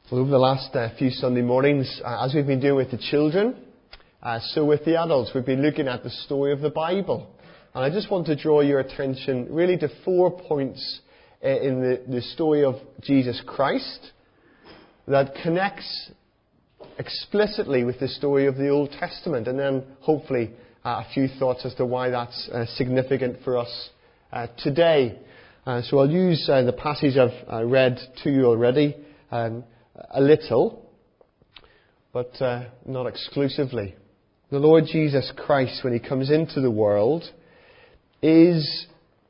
Well, over the last few Sunday mornings, as we've been doing with the children, so with the adults, we've been looking at the story of the Bible. And I just want to draw your attention really to 4 points in the story of Jesus Christ that connects explicitly with the story of the Old Testament, and then hopefully a few thoughts as to why that's significant for us today. So I'll use the passage I've read to you already a little, but not exclusively. The Lord Jesus Christ, when He comes into the world, is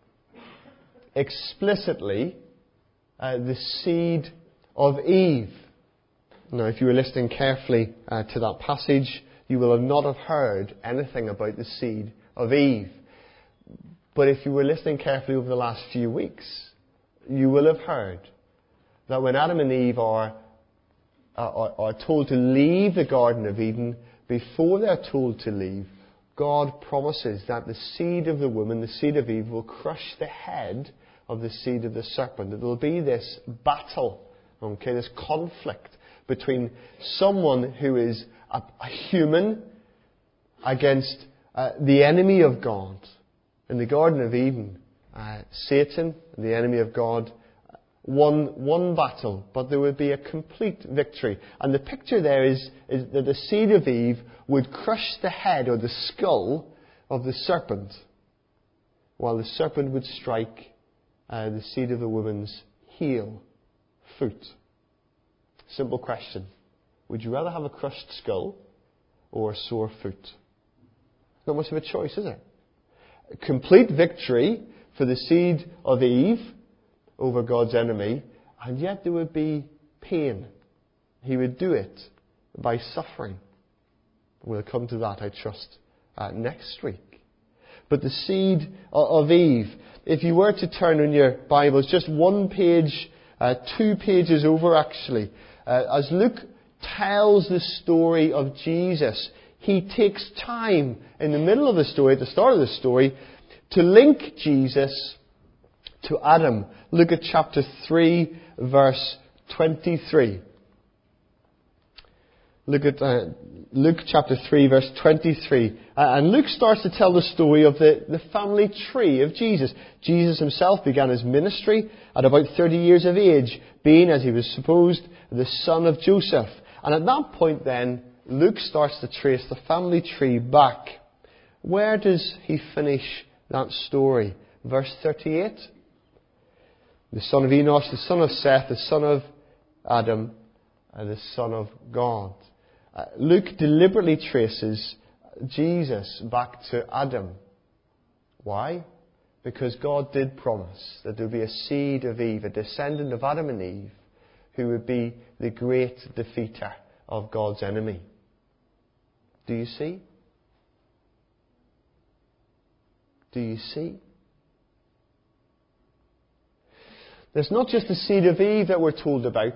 explicitly the seed of Eve. Now, if you were listening carefully to that passage, you will not have heard anything about the seed of Eve. But if you were listening carefully over the last few weeks, you will have heard that when Adam and Eve are told to leave the Garden of Eden, before they're told to leave, God promises that the seed of the woman, the seed of Eve, will crush the head of the seed of the serpent. There will be this battle, this conflict between someone who is a human against the enemy of God. In the Garden of Eden, Satan, the enemy of God, won one battle, but there would be a complete victory. And the picture there is that the seed of Eve would crush the head or the skull of the serpent, while the serpent would strike the seed of the woman's heel, foot. Simple question. Would you rather have a crushed skull or a sore foot? Not much of a choice, is it? Complete victory for the seed of Eve over God's enemy, and yet there would be pain. He would do it by suffering. We'll come to that, I trust, next week. But the seed of Eve, if you were to turn in your Bibles, just one page, 2 pages over actually, as Luke tells the story of Jesus, he takes time in the middle of the story, at the start of the story, to link Jesus to Adam. Look at chapter 3, verse 23. Look at Luke chapter 3, verse 23. And Luke starts to tell the story of the family tree of Jesus. Jesus himself began his ministry at about 30 years of age, being, as he was supposed, the son of Joseph. And at that point then, Luke starts to trace the family tree back. Where does he finish that story? Verse 38. The son of Enosh, the son of Seth, the son of Adam, and the son of God. Luke deliberately traces Jesus back to Adam. Why? Because God did promise that there would be a seed of Eve, a descendant of Adam and Eve, who would be the great defeater of God's enemy. Do you see? Do you see? There's not just the seed of Eve that we're told about.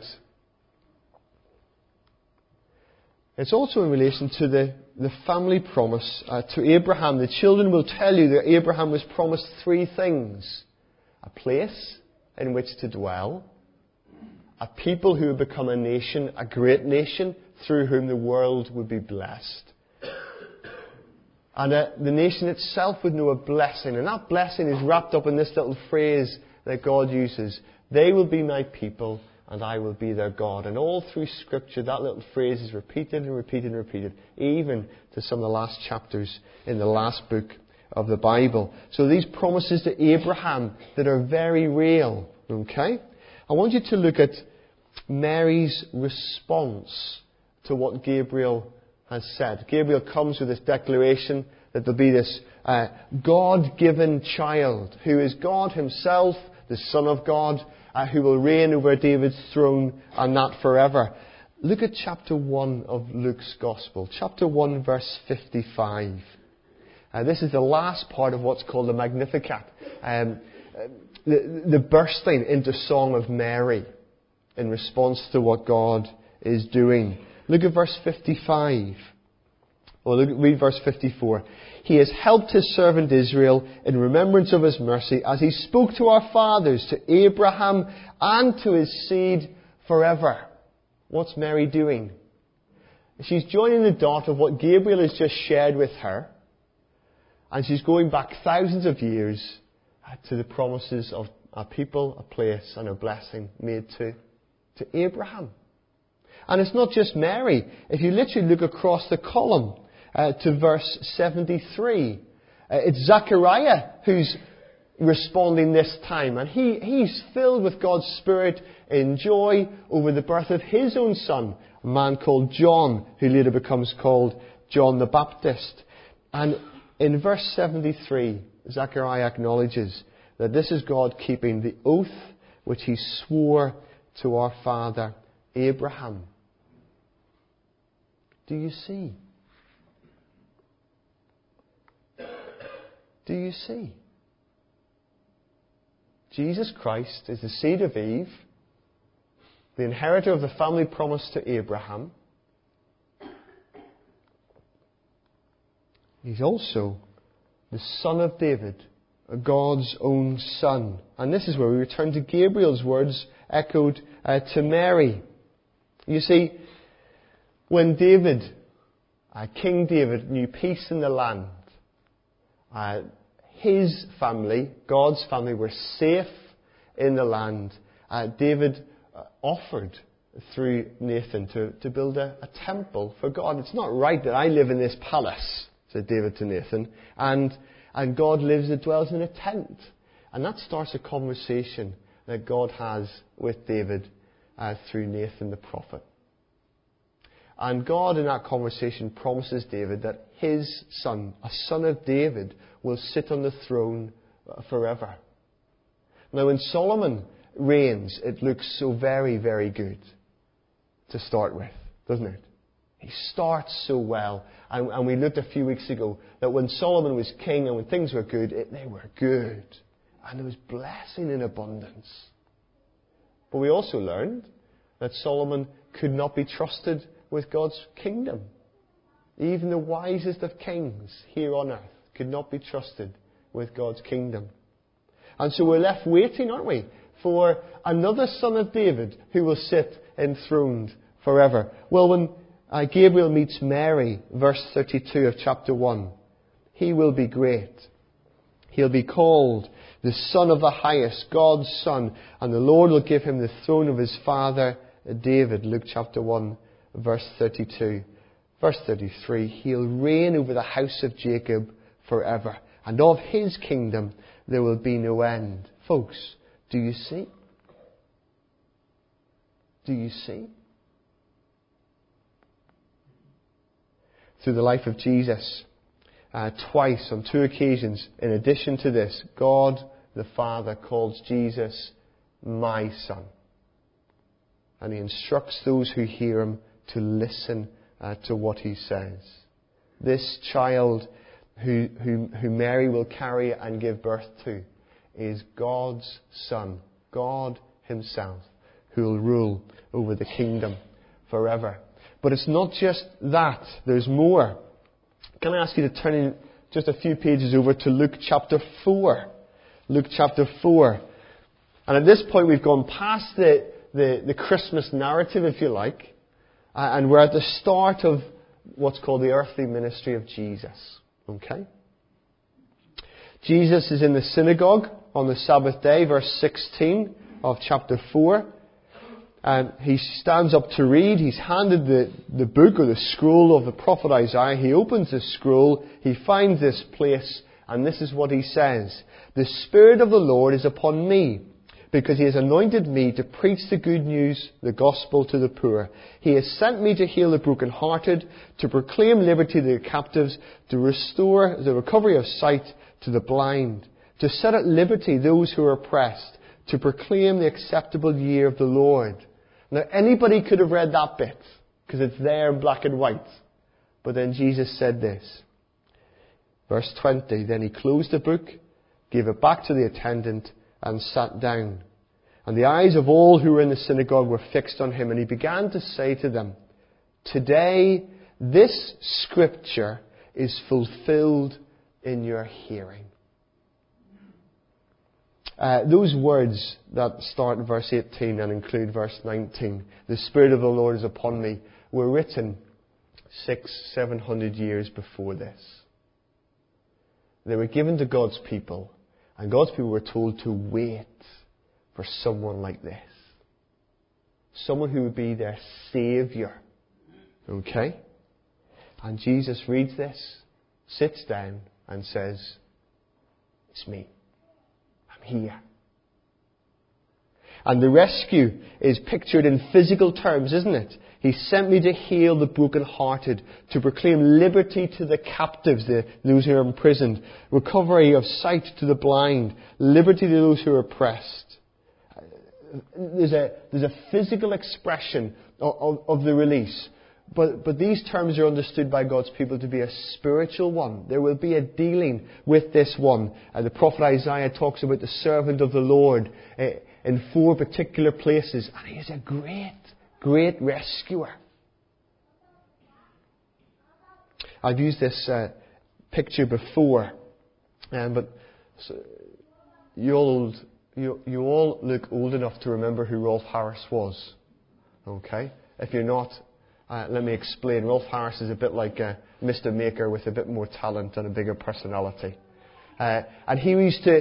It's also in relation to the family promise to Abraham. The children will tell you that Abraham was promised 3 things. A place in which to dwell. A people who would become a nation, a great nation, through whom the world would be blessed. And the nation itself would know a blessing. And that blessing is wrapped up in this little phrase that God uses. They will be my people and I will be their God. And all through Scripture that little phrase is repeated and repeated and repeated, even to some of the last chapters in the last book of the Bible. So these promises to Abraham that are very real. Okay? I want you to look at Mary's response to what Gabriel has said. Gabriel comes with this declaration that there'll be this God-given child who is God himself, the Son of God, who will reign over David's throne and that forever. Look at chapter 1 of Luke's Gospel. Chapter 1, verse 55. This is the last part of what's called the Magnificat. The bursting into song of Mary in response to what God is doing. Look at verse 55. Read verse 54. He has helped his servant Israel in remembrance of his mercy, as he spoke to our fathers, to Abraham, and to his seed forever. What's Mary doing? She's joining the dot of what Gabriel has just shared with her, and she's going back thousands of years to the promises of a people, a place, and a blessing made to Abraham. And it's not just Mary. If you literally look across the column to verse 73, it's Zechariah who's responding this time. And he's filled with God's Spirit in joy over the birth of his own son, a man called John, who later becomes called John the Baptist. And in verse 73, Zechariah acknowledges that this is God keeping the oath which he swore to our father Abraham. Do you see? Do you see? Jesus Christ is the seed of Eve, the inheritor of the family promise to Abraham. He's also the son of David, God's own son. And this is where we return to Gabriel's words echoed to Mary. You see, when King David, knew peace in the land, his family, God's family, were safe in the land. David offered through Nathan to build a temple for God. It's not right that I live in this palace, said David to Nathan, and God dwells in a tent. And that starts a conversation that God has with David through Nathan the prophet. And God in that conversation promises David that his son, a son of David, will sit on the throne forever. Now when Solomon reigns, it looks so very, very good to start with, doesn't it? He starts so well. And we looked a few weeks ago that when Solomon was king and when things were good, they were good. And there was blessing in abundance. But we also learned that Solomon could not be trusted with God's kingdom. Even the wisest of kings here on earth could not be trusted with God's kingdom. And so we're left waiting, aren't we, for another son of David who will sit enthroned forever. Well, when Gabriel meets Mary, verse 32 of chapter 1, he will be great. He'll be called the Son of the Highest, God's Son, and the Lord will give him the throne of his father David. Luke chapter 1, verse 32. Verse 33, he'll reign over the house of Jacob forever, and of his kingdom there will be no end. Folks, do you see? Do you see? Through the life of Jesus, twice, on two occasions, in addition to this, God the Father calls Jesus my Son. And he instructs those who hear him to listen to what he says. This child who Mary will carry and give birth to is God's Son, God himself, who will rule over the kingdom forever. But it's not just that. There's more. Can I ask you to turn in just a few pages over to Luke chapter 4? Luke chapter 4. And at this point we've gone past the Christmas narrative, if you like, and we're at the start of what's called the earthly ministry of Jesus. Okay? Jesus is in the synagogue on the Sabbath day, verse 16 of chapter 4. And he stands up to read. He's handed the book or the scroll of the prophet Isaiah. He opens the scroll. He finds this place. And this is what he says. The Spirit of the Lord is upon me, because he has anointed me to preach the good news, the gospel to the poor. He has sent me to heal the brokenhearted, to proclaim liberty to the captives, to restore the recovery of sight to the blind, to set at liberty those who are oppressed, to proclaim the acceptable year of the Lord. Now, anybody could have read that bit, because it's there in black and white. But then Jesus said this. Verse 20, then he closed the book, gave it back to the attendant, and sat down. And the eyes of all who were in the synagogue were fixed on him, and he began to say to them, today this scripture is fulfilled in your hearing. Those words that start in verse 18 and include verse 19, the Spirit of the Lord is upon me, were written 700 years before this. They were given to God's people, and God's people were told to wait for someone like this. Someone who would be their Saviour. Okay? And Jesus reads this, sits down, and says, "It's me. I'm here." And the rescue is pictured in physical terms, isn't it? He sent me to heal the brokenhearted, to proclaim liberty to the captives, those who are imprisoned, recovery of sight to the blind, liberty to those who are oppressed. There's a physical expression of the release. But these terms are understood by God's people to be a spiritual one. There will be a dealing with this one. The prophet Isaiah talks about the servant of the Lord in 4 particular places. And he is a great rescuer. I've used this picture before. But you all look old enough to remember who Rolf Harris was. Okay? If you're not, let me explain. Rolf Harris is a bit like Mr. Maker with a bit more talent and a bigger personality. And he used to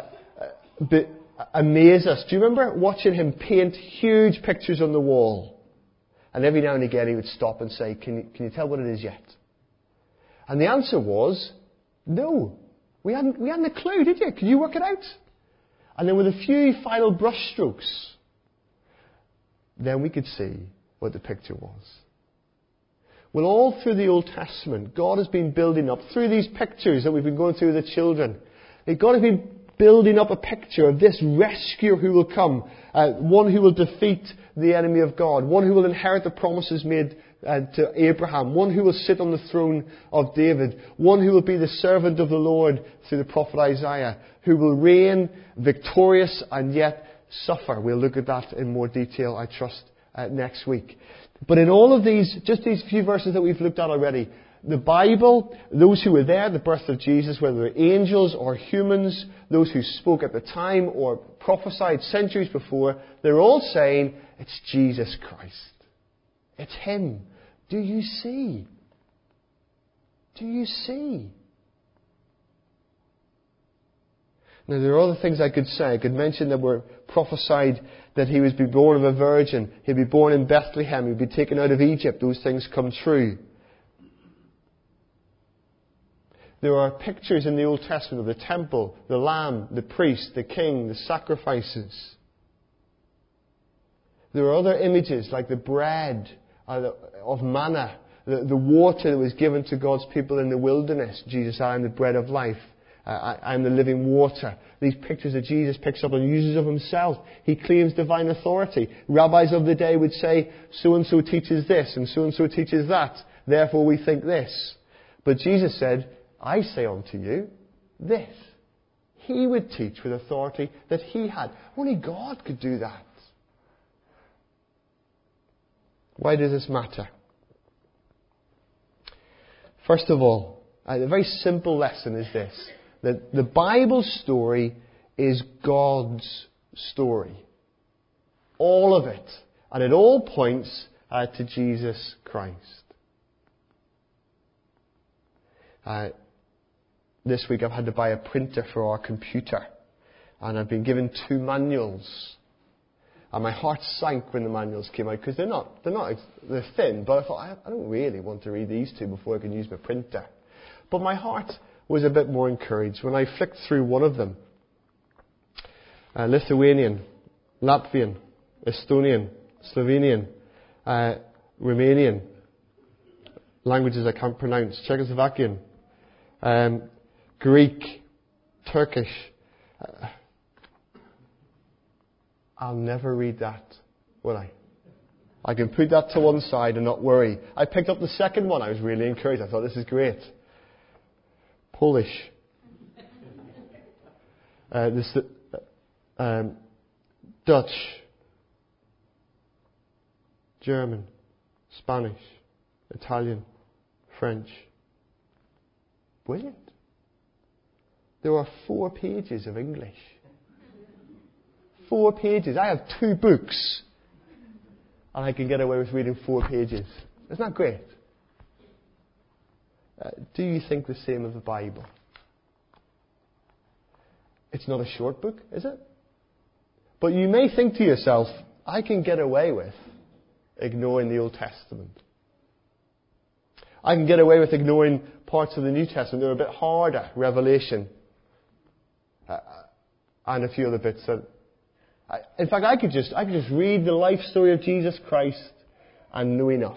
amaze us. Do you remember watching him paint huge pictures on the wall? And every now and again he would stop and say, can you tell what it is yet? And the answer was, no. We hadn't a clue, did you? Could you work it out? And then with a few final brush strokes, then we could see what the picture was. Well, all through the Old Testament, God has been building up, through these pictures that we've been going through with the children, God has been building up a picture of this rescuer who will come, one who will defeat the enemy of God, one who will inherit the promises made to Abraham, one who will sit on the throne of David, one who will be the servant of the Lord through the prophet Isaiah, who will reign victorious and yet suffer. We'll look at that in more detail, I trust, next week. But in all of these, just these few verses that we've looked at already, the Bible, those who were there, the birth of Jesus, whether they're angels or humans, those who spoke at the time or prophesied centuries before, they're all saying, it's Jesus Christ. It's Him. Do you see? Do you see? Now, there are other things I could say. I could mention that were prophesied that He would be born of a virgin. He'd be born in Bethlehem. He'd be taken out of Egypt. Those things come true. There are pictures in the Old Testament of the temple, the lamb, the priest, the king, the sacrifices. There are other images like the bread of manna, the water that was given to God's people in the wilderness. Jesus, I am the bread of life. I am the living water. These pictures that Jesus picks up and uses of Himself. He claims divine authority. Rabbis of the day would say, so-and-so teaches this and so-and-so teaches that. Therefore we think this. But Jesus said, I say unto you this. He would teach with authority that He had. Only God could do that. Why does this matter? First of all, a very simple lesson is this. That the Bible story is God's story. All of it. And it all points to Jesus Christ. This week I've had to buy a printer for our computer. And I've been given 2 manuals. And my heart sank when the manuals came out because they're thin. But I thought, I don't really want to read these 2 before I can use my printer. But my heart was a bit more encouraged when I flicked through one of them. Lithuanian, Latvian, Estonian, Slovenian, Romanian, languages I can't pronounce, Czechoslovakian, Greek, Turkish. I'll never read that, will I? I can put that to one side and not worry. I picked up the second one. I was really encouraged. I thought, this is great. Polish. Dutch. German. Spanish. Italian. French. Brilliant. There are 4 pages of English. 4 pages. I have 2 books, and I can get away with reading 4 pages. Isn't that great? Do you think the same of the Bible? It's not a short book, is it? But you may think to yourself, I can get away with ignoring the Old Testament. I can get away with ignoring parts of the New Testament. They're a bit harder. Revelation. And a few other bits. In fact, I could just read the life story of Jesus Christ and know enough.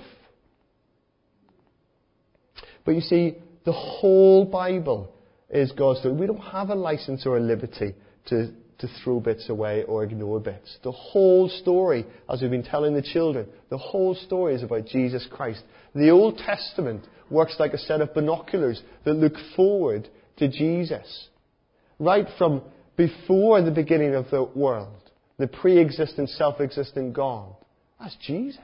But you see, the whole Bible is God's story. We don't have a license or a liberty to throw bits away or ignore bits. The whole story, as we've been telling the children, the whole story is about Jesus Christ. The Old Testament works like a set of binoculars that look forward to Jesus. Right from before the beginning of the world, the pre-existent, self-existent God. That's Jesus.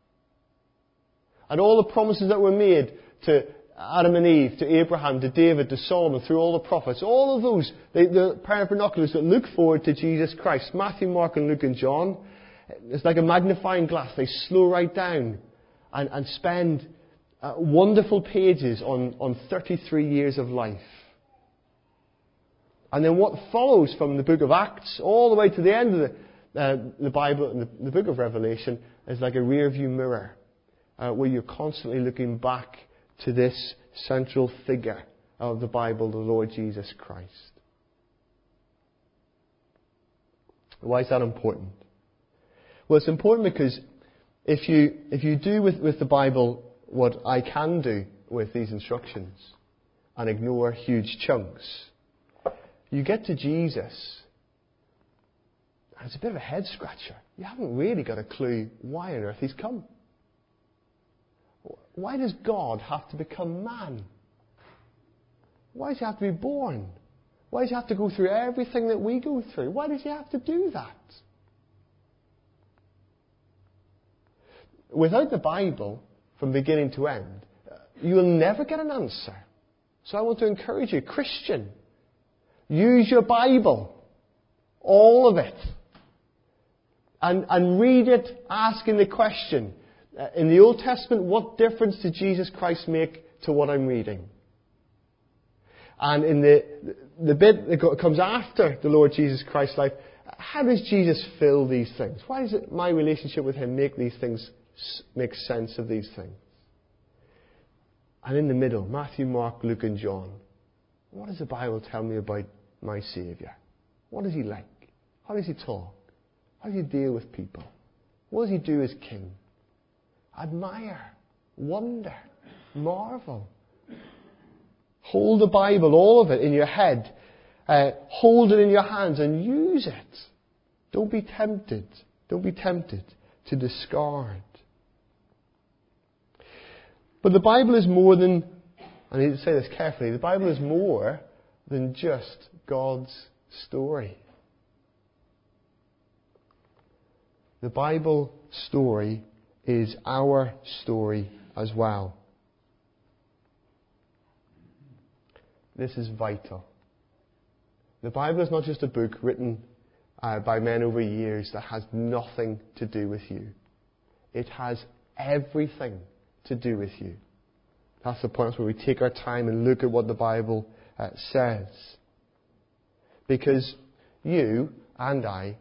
And all the promises that were made to Adam and Eve, to Abraham, to David, to Solomon, through all the prophets, all of those, the pair of binoculars that look forward to Jesus Christ. Matthew, Mark and Luke and John, it's like a magnifying glass. They slow right down and spend wonderful pages on 33 years of life. And then what follows from the book of Acts all the way to the end of the Bible and the book of Revelation is like a rear view mirror where you're constantly looking back to this central figure of the Bible, the Lord Jesus Christ. Why is that important? Well, it's important because if you do with the Bible what I can do with these instructions and ignore huge chunks, you get to Jesus, and it's a bit of a head scratcher. You haven't really got a clue why on earth He's come. Why does God have to become man? Why does He have to be born? Why does He have to go through everything that we go through? Why does He have to do that? Without the Bible, from beginning to end, you will never get an answer. So I want to encourage you, Christian, use your Bible, all of it, and read it asking the question, in the Old Testament, what difference did Jesus Christ make to what I'm reading? And in the bit that comes after the Lord Jesus Christ's life, how does Jesus fill these things? Why does my relationship with Him make these things, make sense of these things? And in the middle, Matthew, Mark, Luke and John, what does the Bible tell me about my Saviour? What is He like? How does He talk? How does He deal with people? What does He do as King? Admire, wonder, marvel. Hold the Bible, all of it, in your head. Hold it in your hands and use it. Don't be tempted. Don't be tempted to discard. But the Bible is more than, I need to say this carefully, the Bible is more than just God's story. The Bible story is our story as well. This is vital. The Bible is not just a book written by men over years that has nothing to do with you. It has everything to do with you. That's the point where we take our time and look at what the Bible says. Because you and I,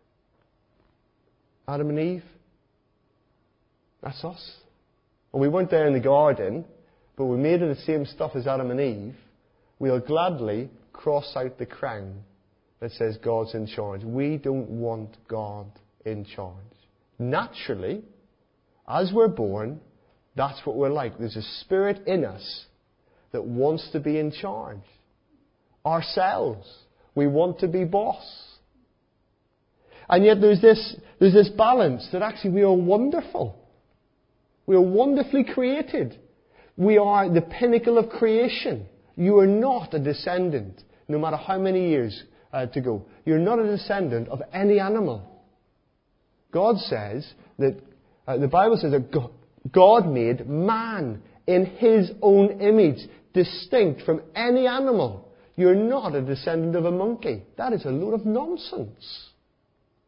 Adam and Eve, that's us. And we weren't there in the garden, but we made of the same stuff as Adam and Eve. We'll gladly cross out the crown that says God's in charge. We don't want God in charge. Naturally, as we're born, that's what we're like. There's a spirit in us that wants to be in charge. Ourselves. We want to be boss. And yet there's this balance that actually we are wonderful. We are wonderfully created. We are the pinnacle of creation. You are not a descendant, no matter how many years to go. You're not a descendant of any animal. God says that, the Bible says that God made man in His own image, distinct from any animal. You're not a descendant of a monkey. That is a load of nonsense.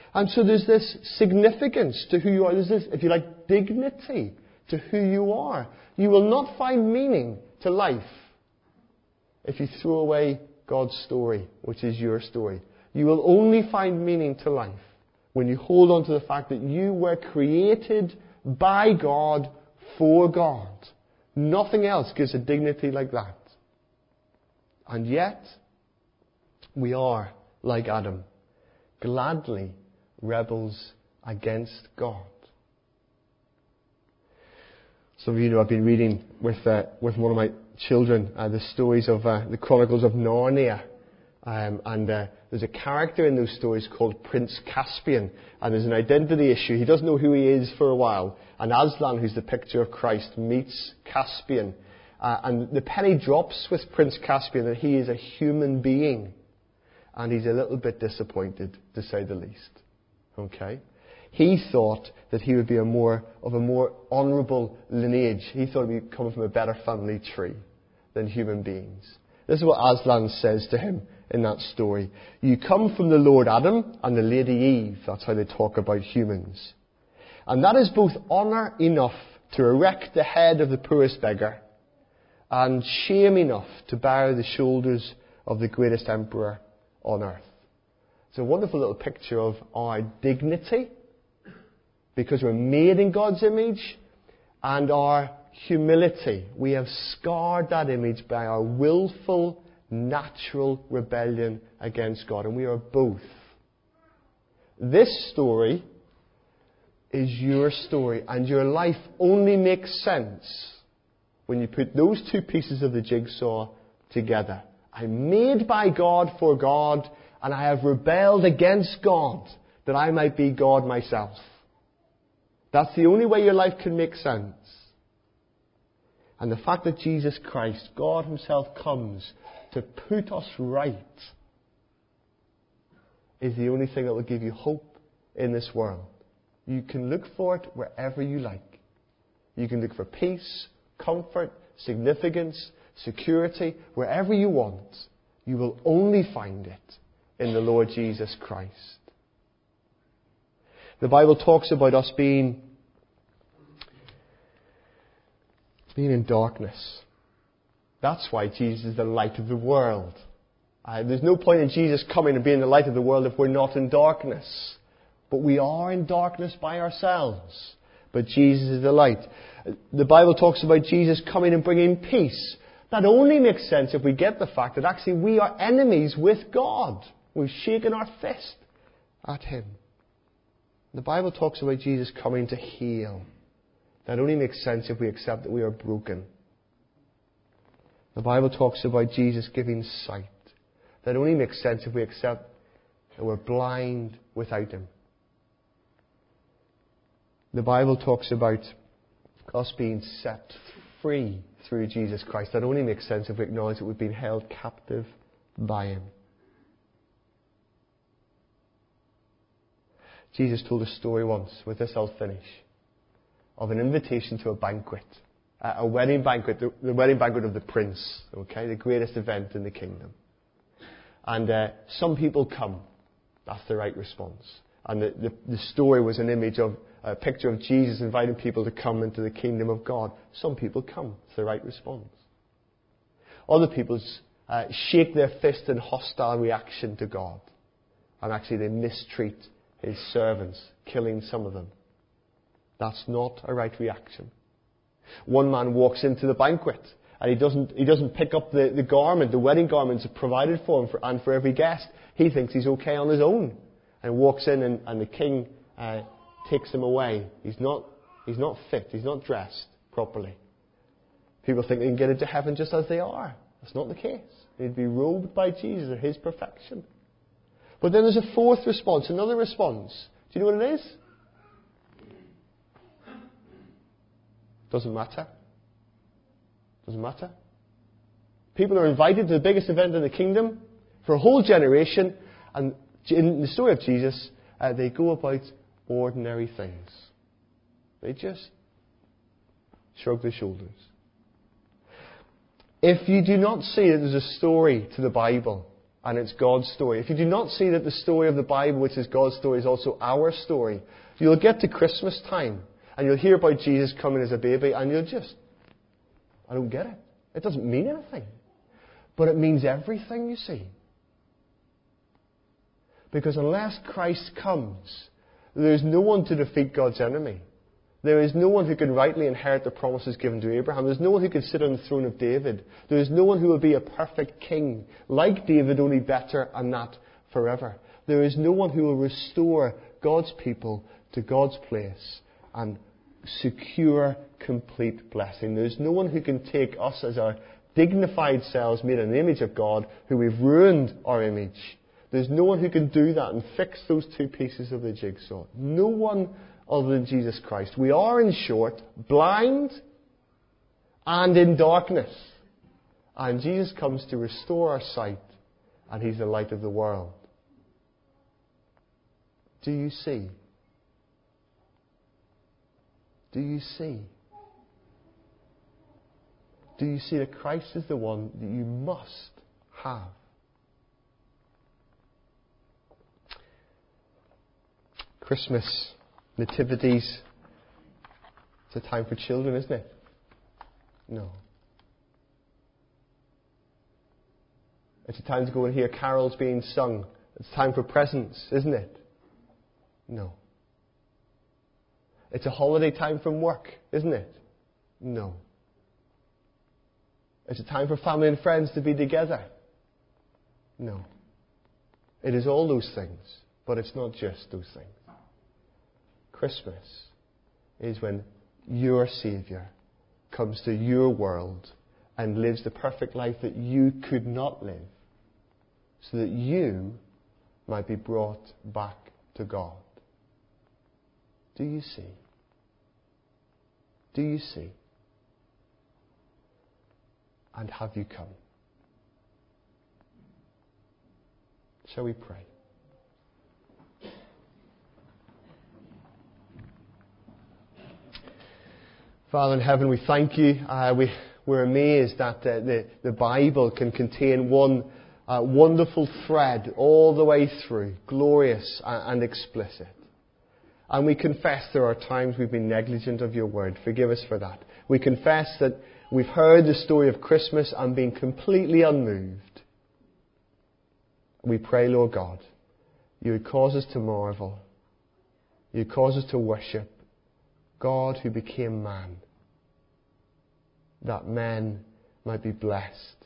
And so there's this significance to who you are. There's this, if you like, dignity to who you are. You will not find meaning to life if you throw away God's story, which is your story. You will only find meaning to life when you hold on to the fact that you were created by God for God. Nothing else gives a dignity like that. And yet, we are, like Adam, gladly rebels against God. Some of you know I've been reading with one of my children the stories of the Chronicles of Narnia. And there's a character in those stories called Prince Caspian. And there's an identity issue. He doesn't know who he is for a while. And Aslan, who's the picture of Christ, meets Caspian. And the penny drops with Prince Caspian that he is a human being. And he's a little bit disappointed, to say the least. Okay? He thought that he would be of a more honourable lineage. He thought he'd be coming from a better family tree than human beings. This is what Aslan says to him in that story. You come from the Lord Adam and the Lady Eve. That's how they talk about humans. And that is both honour enough to erect the head of the poorest beggar and shame enough to bear the shoulders of the greatest emperor on earth. It's a wonderful little picture of our dignity, because we're made in God's image, and our humility. We have scarred that image by our willful, natural rebellion against God, and we are both. This story is your story, and your life only makes sense when you put those two pieces of the jigsaw together. I'm made by God for God, and I have rebelled against God that I might be God myself. That's the only way your life can make sense. And the fact that Jesus Christ, God Himself, comes to put us right is the only thing that will give you hope in this world. You can look for it wherever you like. You can look for peace, comfort, significance, security, wherever you want. You will only find it in the Lord Jesus Christ. The Bible talks about us being in darkness. That's why Jesus is the light of the world. There's no point in Jesus coming and being the light of the world if we're not in darkness. But we are in darkness by ourselves. But Jesus is the light. The Bible talks about Jesus coming and bringing peace. That only makes sense if we get the fact that actually we are enemies with God. We've shaken our fist at Him. The Bible talks about Jesus coming to heal. That only makes sense if we accept that we are broken. The Bible talks about Jesus giving sight. That only makes sense if we accept that we're blind without Him. The Bible talks about us being set free through Jesus Christ. That only makes sense if we acknowledge that we've been held captive by Him. Jesus told a story once, with this I'll finish, of an invitation to a banquet. A wedding banquet, the wedding banquet of the prince, okay, the greatest event in the kingdom. And some people come. That's the right response. And the story was an image of a picture of Jesus inviting people to come into the kingdom of God. Some people come. It's the right response. Other people shake their fist in hostile reaction to God. And actually they mistreat His servants, killing some of them. That's not a right reaction. One man walks into the banquet and he doesn't pick up the garment, the wedding garments provided for him and for every guest. He thinks he's okay on his own and walks in and the king takes him away. He's not fit. He's not dressed properly. People think they can get into heaven just as they are. That's not the case. They'd be robed by Jesus in His perfection. But then there's a fourth response, another response. Do you know what it is? Doesn't matter. Doesn't matter. People are invited to the biggest event in the kingdom for a whole generation, and in the story of Jesus, they go about ordinary things. They just shrug their shoulders. If you do not see that there's a story to the Bible and it's God's story, if you do not see that the story of the Bible, which is God's story, is also our story, you'll get to Christmas time and you'll hear about Jesus coming as a baby and you'll just, I don't get it. It doesn't mean anything. But it means everything, you see. Because unless Christ comes, there is no one to defeat God's enemy. There is no one who can rightly inherit the promises given to Abraham. There's no one who can sit on the throne of David. There is no one who will be a perfect king like David, only better, and that forever. There is no one who will restore God's people to God's place and secure complete blessing. There's no one who can take us as our dignified selves made in the image of God, who we've ruined our image. There's no one who can do that and fix those two pieces of the jigsaw. No one other than Jesus Christ. We are, in short, blind and in darkness. And Jesus comes to restore our sight, and He's the light of the world. Do you see? Do you see? Do you see that Christ is the one that you must have? Christmas, nativities, it's a time for children, isn't it? No. It's a time to go and hear carols being sung. It's time for presents, isn't it? No. It's a holiday time from work, isn't it? No. It's a time for family and friends to be together. No. It is all those things, but it's not just those things. Christmas is when your Saviour comes to your world and lives the perfect life that you could not live, so that you might be brought back to God. Do you see? Do you see? And have you come? Shall we pray? Father in heaven, we thank you. We're amazed that the Bible can contain one wonderful thread all the way through, glorious and explicit. And we confess there are times we've been negligent of your word. Forgive us for that. We confess that we've heard the story of Christmas and been completely unmoved. We pray, Lord God, you would cause us to marvel. You would cause us to worship God who became man, that men might be blessed,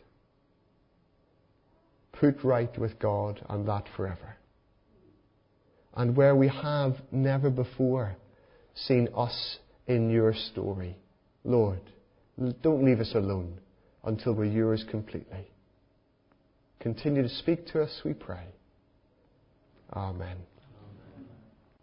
put right with God, and that forever. And where we have never before seen us in your story, Lord, don't leave us alone until we're yours completely. Continue to speak to us, we pray. Amen.